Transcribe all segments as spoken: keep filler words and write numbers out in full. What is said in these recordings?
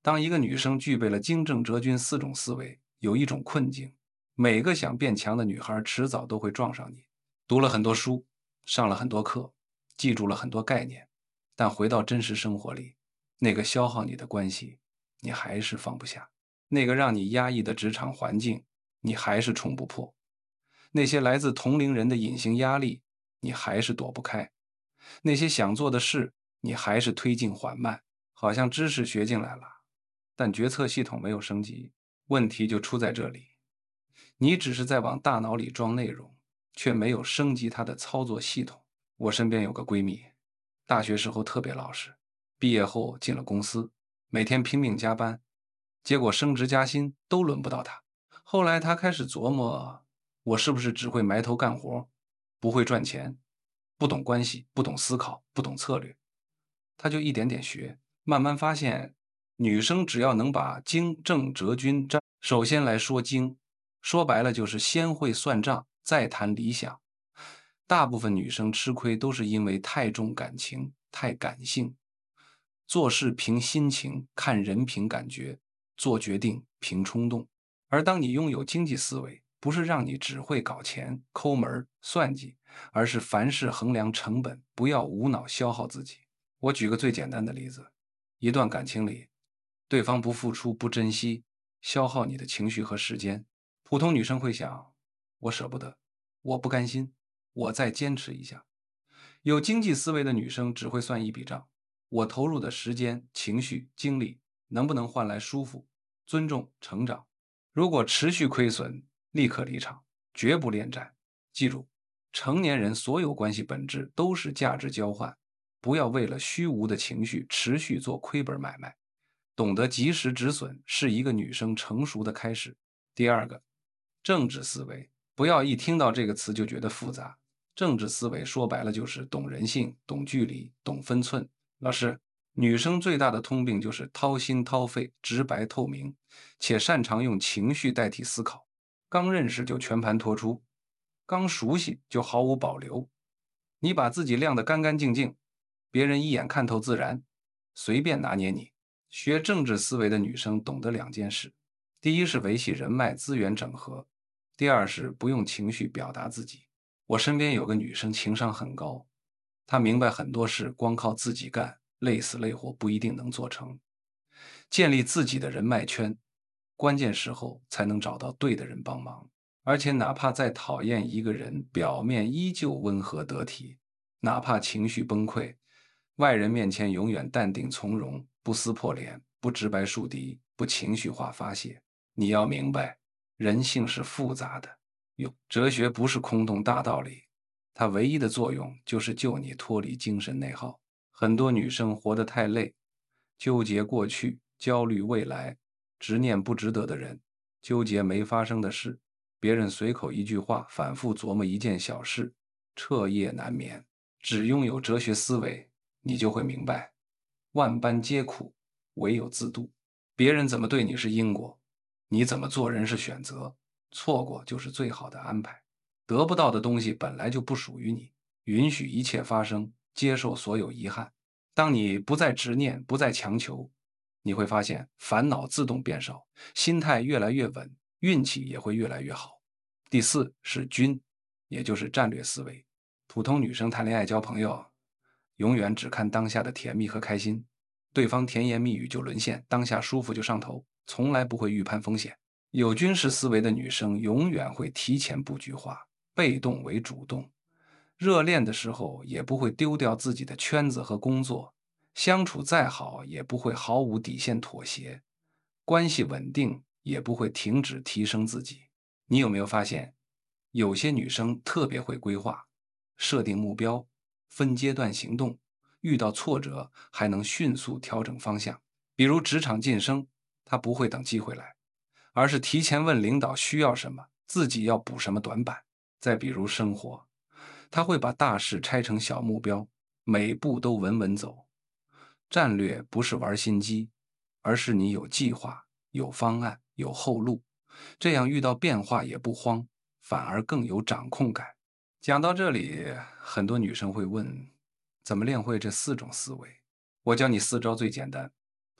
当一个女生具备了经正哲君四种思维，有一种困境，每个想变强的女孩迟早都会撞上你。读了很多书，上了很多课，记住了很多概念，但回到真实生活里，那个消耗你的关系，你还是放不下；那个让你压抑的职场环境，你还是冲不破；那些来自同龄人的隐形压力，你还是躲不开；那些想做的事，你还是推进缓慢。好像知识学进来了，但决策系统没有升级，问题就出在这里。你只是在往大脑里装内容，却没有升级它的操作系统。我身边有个闺蜜，大学时候特别老实，毕业后进了公司，每天拼命加班，结果升职加薪都轮不到她。后来她开始琢磨，我是不是只会埋头干活，不会赚钱，不懂关系，不懂思考，不懂策略。她就一点点学，慢慢发现，女生只要能把经正哲君占，首先来说经，说白了就是先会算账，再谈理想。大部分女生吃亏都是因为太重感情，太感性，做事凭心情，看人凭感觉，做决定凭冲动。而当你拥有经济思维，不是让你只会搞钱、抠门、算计，而是凡事衡量成本，不要无脑消耗自己。我举个最简单的例子，一段感情里，对方不付出、不珍惜，消耗你的情绪和时间。普通女生会想，我舍不得，我不甘心，我再坚持一下。有经济思维的女生只会算一笔账，我投入的时间、情绪、精力能不能换来舒服、尊重、成长。如果持续亏损，立刻离场，绝不恋战。记住，成年人所有关系本质都是价值交换，不要为了虚无的情绪持续做亏本买卖。懂得及时止损是一个女生成熟的开始。第二个，政治思维，不要一听到这个词就觉得复杂。政治思维说白了就是懂人性、懂距离、懂分寸。老师，女生最大的通病就是掏心掏肺、直白透明，且擅长用情绪代替思考。刚认识就全盘托出，刚熟悉就毫无保留。你把自己晾得干干净净，别人一眼看透自然，随便拿捏你。学政治思维的女生懂得两件事：第一是维系人脉资源整合，第二是不用情绪表达自己。我身边有个女生情商很高，她明白很多事光靠自己干，累死累活不一定能做成。建立自己的人脉圈，关键时候才能找到对的人帮忙。而且哪怕再讨厌一个人，表面依旧温和得体，哪怕情绪崩溃，外人面前永远淡定从容，不撕破脸，不直白树敌，不情绪化发泄。你要明白，人性是复杂的，有哲学不是空洞大道理，它唯一的作用就是救你脱离精神内耗。很多女生活得太累，纠结过去，焦虑未来，执念不值得的人，纠结没发生的事，别人随口一句话，反复琢磨一件小事，彻夜难眠。只拥有哲学思维，你就会明白，万般皆苦，唯有自渡。别人怎么对你是因果，你怎么做人是选择，错过就是最好的安排。得不到的东西本来就不属于你，允许一切发生，接受所有遗憾。当你不再执念，不再强求，你会发现烦恼自动变少，心态越来越稳，运气也会越来越好。第四是均，也就是战略思维。普通女生谈恋爱交朋友，永远只看当下的甜蜜和开心，对方甜言蜜语就沦陷，当下舒服就上头，从来不会预判风险。有军事思维的女生永远会提前布局化，被动为主动。热恋的时候也不会丢掉自己的圈子和工作，相处再好也不会毫无底线妥协，关系稳定也不会停止提升自己。你有没有发现，有些女生特别会规划，设定目标，分阶段行动，遇到挫折还能迅速调整方向。比如职场晋升，她不会等机会来，而是提前问领导需要什么，自己要补什么短板。再比如生活，他会把大事拆成小目标，每步都稳稳走。战略不是玩心机，而是你有计划、有方案、有后路，这样遇到变化也不慌，反而更有掌控感。讲到这里，很多女生会问，怎么练会这四种思维？我教你四招最简单：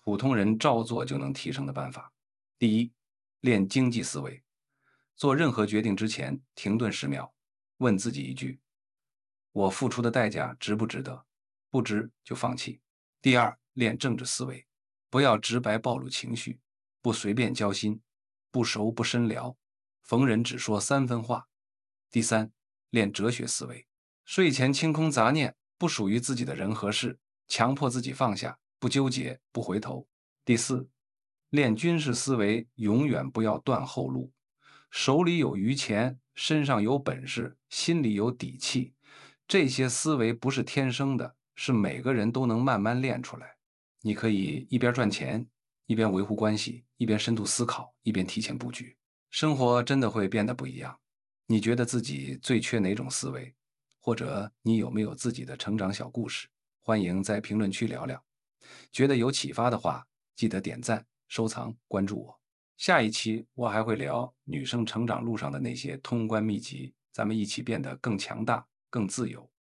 普通人照做就能提升的办法。第一，练经济思维。做任何决定之前，停顿十秒，问自己一句：我付出的代价值不值得？不值就放弃。第二，练政治思维。不要直白暴露情绪，不随便交心，不熟不深聊，逢人只说三分话。第三，练哲学思维。睡前清空杂念，不属于自己的人和事，强迫自己放下，不纠结，不回头。第四，练军事思维，永远不要断后路。手里有余钱，身上有本事，心里有底气，这些思维不是天生的，是每个人都能慢慢练出来。你可以一边赚钱，一边维护关系，一边深度思考，一边提前布局，生活真的会变得不一样。你觉得自己最缺哪种思维？或者你有没有自己的成长小故事？欢迎在评论区聊聊。觉得有启发的话，记得点赞、收藏、关注我。下一期我还会聊女生成长路上的那些通关秘籍，咱们一起变得更强大、更自由。